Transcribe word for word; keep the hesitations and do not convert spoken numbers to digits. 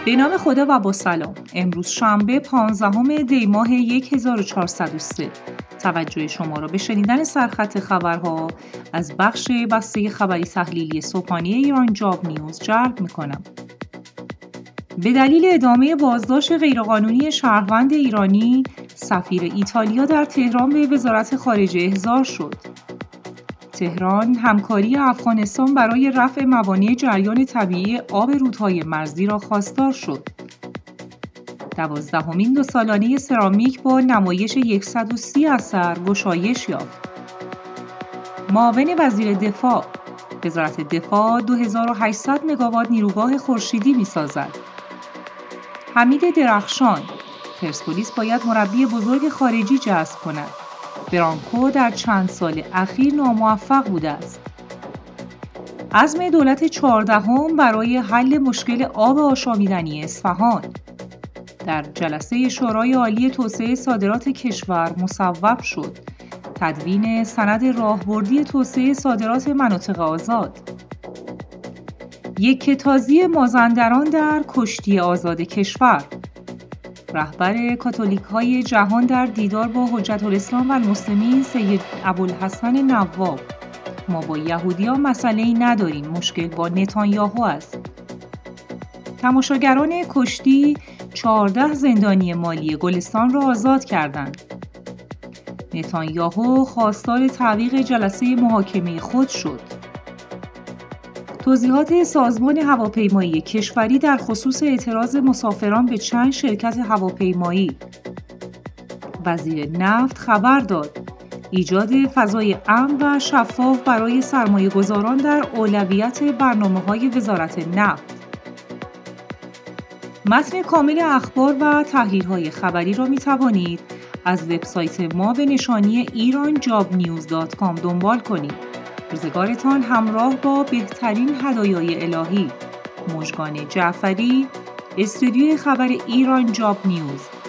به نام خدا و با سلام. امروز شنبه پانزدهم دی ماه هزار و چهارصد و سه. توجه شما را به شنیدن سرخط خبرها از بخش بسته خبری تحلیلی صبحانه ایران جاب نیوز جلب می‌کنم. به دلیل ادامه بازداشت غیرقانونی شهروند ایرانی، سفیر ایتالیا در تهران به وزارت خارجه احضار شد. تهران همکاری افغانستان برای رفع موانع جریان طبیعی آب رودهای مرزی را خواستار شد. دوازدهمین دو سالانه سرامیک با نمایش صد و سی اثر گشایش یافت. معاون وزیر دفاع: وزارت دفاع دو هزار و هشتصد مگاوات نیروگاه خورشیدی می‌سازد. حمید درخشان: پرسپولیس باید مربی بزرگ خارجی جذب کند. برانکو در چند سال اخیر ناموفق بوده است. عزم دولت چهاردهم برای حل مشکل آب آشامیدنی اصفهان در جلسه شورای عالی توسعه صادرات کشور مصوب شد. تدوین سند راهبردی توسعه صادرات مناطق آزاد. یک تازی مازندران در کشتی آزاد کشور. رهبر کاتولیک‌های جهان در دیدار با حجت الاسلام و المسلمین سید ابوالحسن نواب: ما با یهودیان مسئله‌ای نداریم، مشکل با نتانیاهو است. تماشاگران کشتی چهارده زندانی مالی گلستان را آزاد کردند. نتانیاهو خواستار تعویق جلسه محاکمه خود شد. توضیحات سازمان هواپیمایی کشوری در خصوص اعتراض مسافران به چند شرکت هواپیمایی. وزیر نفت خبر داد ایجاد فضای امن و شفاف برای سرمایه‌گذاران در اولویت برنامه‌های وزارت نفت. متن کامل اخبار و تحلیل‌های خبری را می‌توانید از وبسایت ما به نشانی ایران جاب نیوز دات کام دنبال کنید. روزگارتان همراه با بهترین هدایای الهی. مژگان جعفری، استودیوی خبر ایران جاب نیوز.